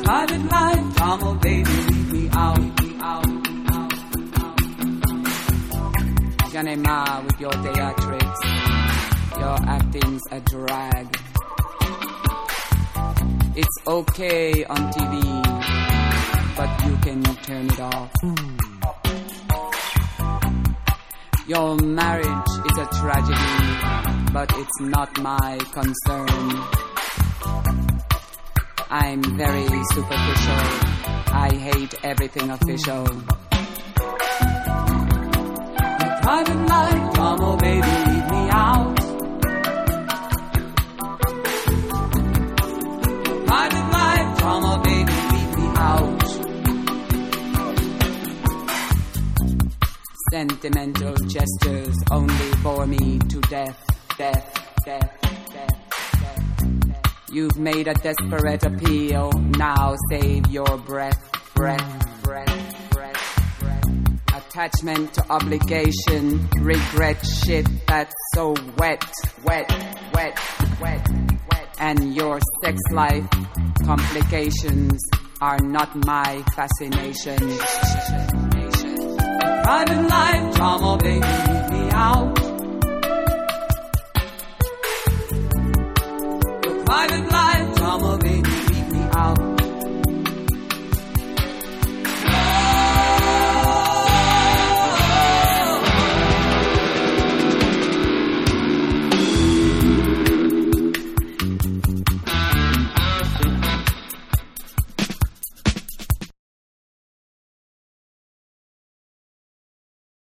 private life drama, baby, leave me out. Johnny Ma with your theatrics, your acting's a drag. It's okay on TV, but you can turn it off. Your marriage is a tragedy, but it's not my concern. I'm very superficial. I hate everything official. Your private life drama, baby, leave me out. Your private life drama, baby, leave me out. Sentimental gestures only bore me to death. You've made a desperate appeal, now save your breath. Attachment to obligation, regret shit that's so wet. And your sex life complications are not my fascination. Private life drama, baby, leave me out. Your private life